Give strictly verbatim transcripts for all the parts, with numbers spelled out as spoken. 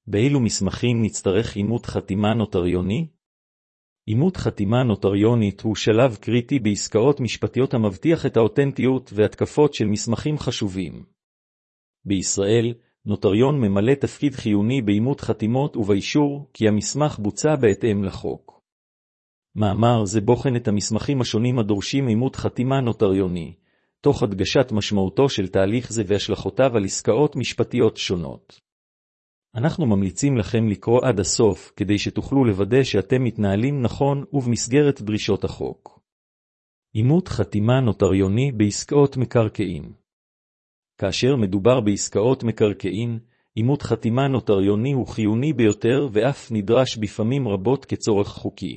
באילו מסמכים נצטרך אימות חתימה נוטריוני? אימות חתימה נוטריונית הוא שלב קריטי בעסקאות משפטיות המבטיח את האותנטיות והתקפות של מסמכים חשובים. בישראל, נוטריון ממלא תפקיד חיוני באימות חתימות ובאישור כי המסמך בוצע בהתאם לחוק. מאמר זה בוחן את המסמכים השונים הדורשים אימות חתימה נוטריוני, תוך הדגשת משמעותו של תהליך זה והשלכותיו על עסקאות משפטיות שונות. אנחנו ממליצים לכם לקרוא עד הסוף כדי שתוכלו לוודא שאתם מתנהלים נכון ובמסגרת דרישות החוק. אימות חתימה נוטריוני בעסקאות מקרקעין. כאשר מדובר בעסקאות מקרקעין, אימות חתימה נוטריוני הוא חיוני ביותר ואף נדרש בפעמים רבות כצורך חוקי.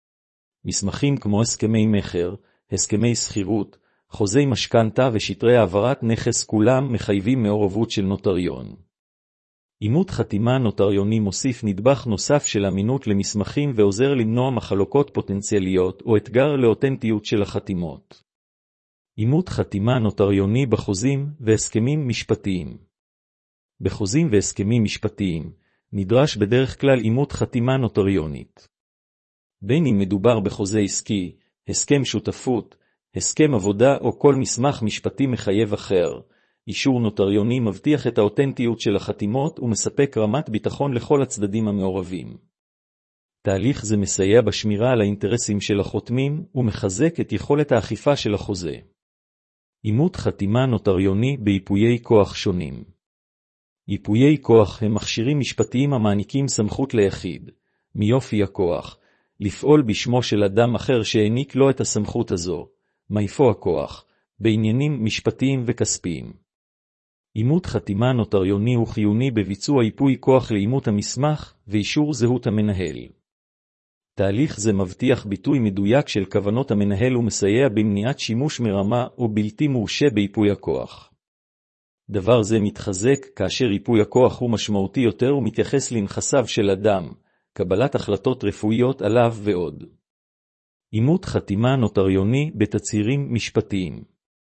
מסמכים כמו הסכמי מחר, הסכמי שכירות, חוזי משכנתה ושטרי העברת נכס כולם מחייבים מעורבות של נוטריון. אימות חתימה נוטריוני מוסיף נדבך נוסף של אמינות למסמכים ועוזר למנוע מחלוקות פוטנציאליות או אתגר לאותנטיות של החתימות. אימות חתימה נוטריוני בחוזים והסכמים משפטיים. בחוזים והסכמים משפטיים, נדרש בדרך כלל אימות חתימה נוטריונית. בין אם מדובר בחוזה עסקי, הסכם שותפות, הסכם עבודה או כל מסמך משפטי מחייב אחר, אישור נוטריוני מבטיח את האותנטיות של החתימות ומספק רמת ביטחון לכל הצדדים המעורבים. תהליך זה מסייע בשמירה על האינטרסים של החותמים ומחזק את יכולת האכיפה של החוזה. אימות חתימה נוטריוני בייפויי כוח שונים. ייפויי כוח הם מכשירים משפטיים המעניקים סמכות ליחיד, מיופי הכוח, לפעול בשמו של אדם אחר שהעניק לו את הסמכות הזו, מאיפה הכוח, בעניינים משפטיים וכספיים. אימות חתימה נוטריוני הוא חיוני בביצוע ייפוי כוח לאימות המסמך ואישור זהות המנהל. תהליך זה מבטיח ביטוי מדויק של כוונות המנהל ומסייע במניעת שימוש מרמה או בלתי מורשה בייפוי הכוח. דבר זה מתחזק כאשר ייפוי הכוח הוא משמעותי יותר ומתייחס לנכסיו של אדם, קבלת החלטות רפואיות עליו ועוד. אימות חתימה נוטריוני בתצהירים משפטיים.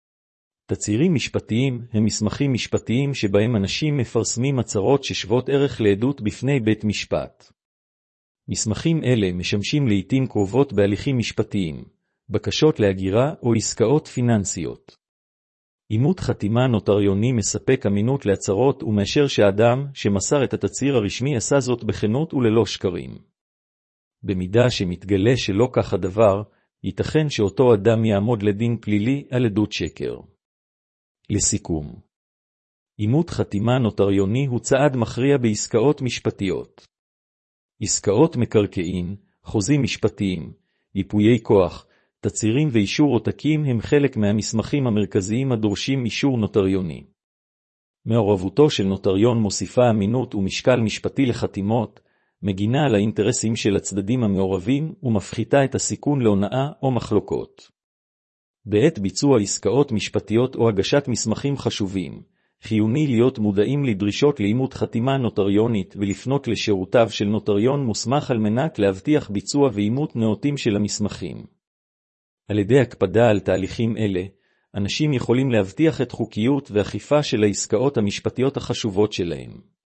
תצהירים משפטיים הם מסמכים משפטיים שבהם אנשים מפרסמים הצהרות ששוות ערך לעדות בפני בית משפט. מסמכים אלה משמשים לעתים קרובות בהליכים משפטיים, בקשות להגירה או עסקאות פיננסיות. אימות חתימה נוטריוני מספק אמינות להצהרות ומאשר שהאדם שמסר את התצהיר הרשמי עשה זאת בכנות וללא שקרים. במידה שמתגלה שלא כך הדבר, ייתכן שאותו אדם יעמוד לדין פלילי על עדות שקר. לסיכום, אימות חתימה נוטריוני הוא צעד מכריע בעסקאות משפטיות. עסקאות מקרקעין, חוזים משפטיים, ייפויי כוח, תצהירים ואישור עותקים הם חלק מהמסמכים המרכזיים הדורשים אישור נוטריוני. מעורבותו של נוטריון מוסיפה אמינות ומשקל משפטי לחתימות, מגינה על האינטרסים של הצדדים המעורבים ומפחיתה את הסיכון להונאה או מחלוקות. בעת ביצוע עסקאות משפטיות או הגשת מסמכים חשובים, חיוני להיות מודעים לדרישות לאימות חתימה נוטריונית ולפנות לשירותיו של נוטריון מוסמך על מנת להבטיח ביצוע ואימות נאותים של המסמכים. על ידי הקפדה על תהליכים אלה, אנשים יכולים להבטיח את חוקיות ואכיפה של העסקאות המשפטיות החשובות שלהם.